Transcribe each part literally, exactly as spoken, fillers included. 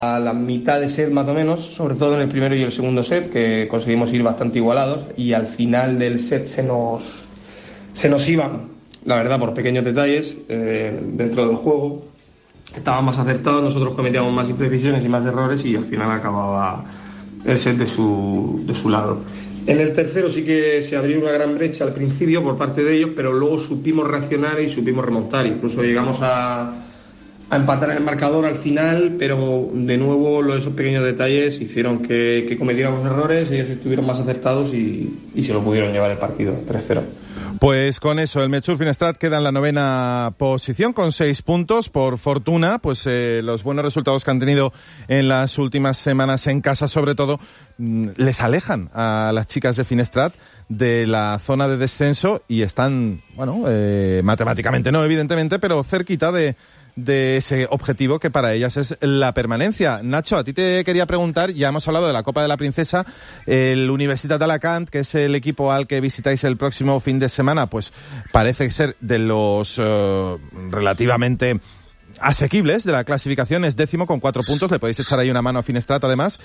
a la mitad de set más o menos, sobre todo en el primero y el segundo set, que conseguimos ir bastante igualados, y al final del set se nos, se nos iban, la verdad, por pequeños detalles eh, dentro del juego. Estaban más acertados, nosotros cometíamos más imprecisiones y más errores, y al final acababa el set de su, de su lado. En el tercero sí que se abrió una gran brecha al principio por parte de ellos, pero luego supimos reaccionar y supimos remontar. Incluso llegamos a, a empatar en el marcador al final, pero de nuevo esos pequeños detalles hicieron que, que cometiéramos errores, ellos estuvieron más acertados y, y se lo pudieron llevar el partido tres cero. Pues con eso, el Metxur Finestrat queda en la novena posición con seis puntos. Por fortuna, pues eh, los buenos resultados que han tenido en las últimas semanas en casa, sobre todo, mmm, les alejan a las chicas de Finestrat de la zona de descenso y están, bueno, eh, matemáticamente no, evidentemente, pero cerquita de... de ese objetivo que para ellas es la permanencia. Nacho, a ti te quería preguntar, ya hemos hablado de la Copa de la Princesa, el Universitat d'Alacant, que es el equipo al que visitáis el próximo fin de semana, pues parece ser de los uh, relativamente asequibles de la clasificación, es décimo con cuatro puntos, le podéis echar ahí una mano a Finestrat además.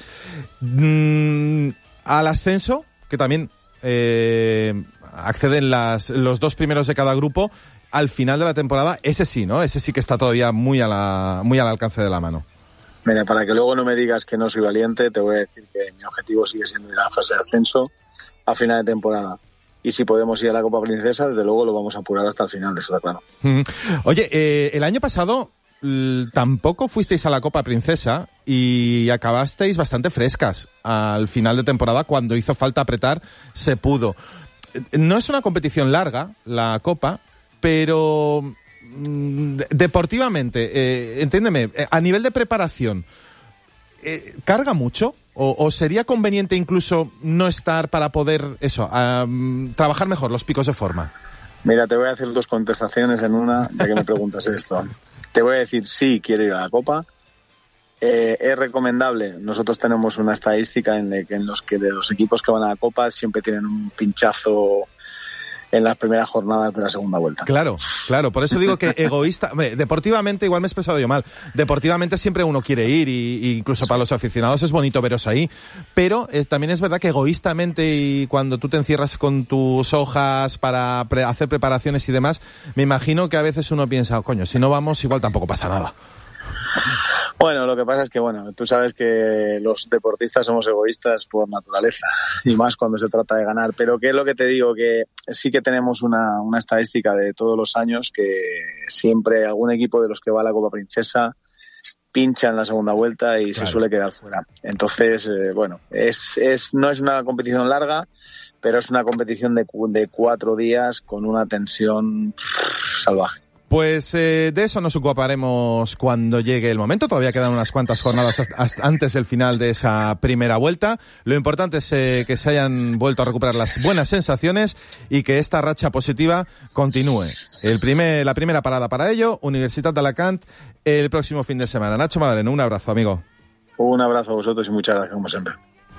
Mm, al ascenso, que también eh, acceden las, los dos primeros de cada grupo, al final de la temporada, ese sí, ¿no? Ese sí que está todavía muy a la, muy al alcance de la mano. Mira, para que luego no me digas que no soy valiente, te voy a decir que mi objetivo sigue siendo ir a la fase de ascenso a final de temporada. Y si podemos ir a la Copa Princesa, desde luego lo vamos a apurar hasta el final, eso está claro. Mm. Oye, eh, el año pasado l- tampoco fuisteis a la Copa Princesa y acabasteis bastante frescas al final de temporada. Cuando hizo falta apretar, se pudo. No es una competición larga, la Copa, pero mmm, deportivamente, eh, entiéndeme, eh, a nivel de preparación, eh, ¿carga mucho? O, ¿O sería conveniente incluso no estar para poder, eso, um, trabajar mejor los picos de forma? Mira, te voy a hacer dos contestaciones en una, ya que me preguntas esto. Te voy a decir, sí, quiero ir a la Copa. Eh, es recomendable. Nosotros tenemos una estadística en, de, en los que de los equipos que van a la Copa siempre tienen un pinchazo en las primeras jornadas de la segunda vuelta. Claro, claro, por eso digo que egoísta, deportivamente, igual me he expresado yo mal, deportivamente siempre uno quiere ir y, y incluso para los aficionados es bonito veros ahí, pero eh, también es verdad que egoístamente y cuando tú te encierras con tus hojas para pre- hacer preparaciones y demás, me imagino que a veces uno piensa, oh, coño, si no vamos igual tampoco pasa nada. Bueno, lo que pasa es que, bueno, tú sabes que los deportistas somos egoístas por naturaleza, y más cuando se trata de ganar, pero ¿qué es lo que te digo? Que sí que tenemos una, una estadística de todos los años que siempre algún equipo de los que va a la Copa Princesa pincha en la segunda vuelta y claro, se suele quedar fuera. Entonces, eh, bueno, es, es, no es una competición larga, pero es una competición de, de cuatro días con una tensión pff, salvaje. Pues eh, de eso nos ocuparemos cuando llegue el momento. Todavía quedan unas cuantas jornadas hasta antes del final de esa primera vuelta. Lo importante es eh, que se hayan vuelto a recuperar las buenas sensaciones y que esta racha positiva continúe. El primer, la primera parada para ello, Universitat d'Alacant, el próximo fin de semana. Nacho Madaleno, un abrazo, amigo. Un abrazo a vosotros y muchas gracias, como siempre.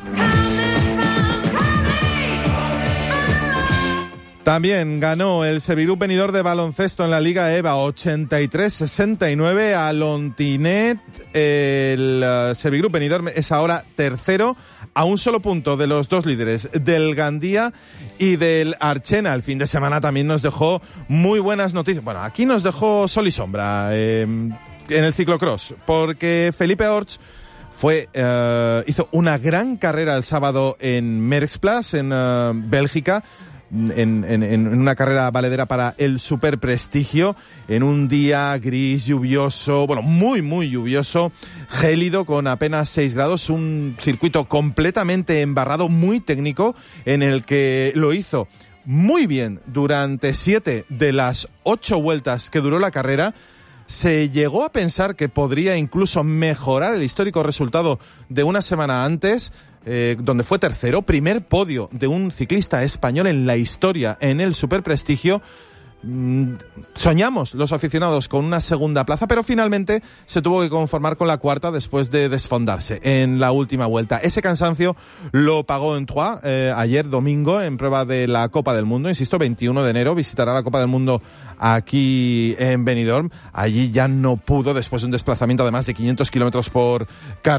También ganó el Serviduc Benidorm de baloncesto en la Liga E V A ochenta y tres sesenta y nueve a Lontinet. El uh, Serviduc Benidorm es ahora tercero a un solo punto de los dos líderes, del Gandía y del Archena. El fin de semana también nos dejó muy buenas noticias. Bueno, aquí nos dejó sol y sombra eh, en el ciclocross, porque Felipe Orts fue uh, hizo una gran carrera el sábado en Merckxplas, en uh, Bélgica. En, en, en una carrera valedera para el Super Prestigio, en un día gris, lluvioso, bueno, muy, muy lluvioso, gélido, con apenas seis grados, un circuito completamente embarrado, muy técnico, en el que lo hizo muy bien durante siete de las ocho vueltas que duró la carrera. Se llegó a pensar que podría incluso mejorar el histórico resultado de una semana antes, Eh, donde fue tercero, primer podio de un ciclista español en la historia en el Super Prestigio, soñamos los aficionados con una segunda plaza, pero finalmente se tuvo que conformar con la cuarta después de desfondarse en la última vuelta. Ese cansancio lo pagó en Troyes eh, ayer domingo en prueba de la Copa del Mundo. Insisto, veintiuno de enero visitará la Copa del Mundo aquí en Benidorm. Allí ya no pudo, después de un desplazamiento de más de quinientos kilómetros por carretera,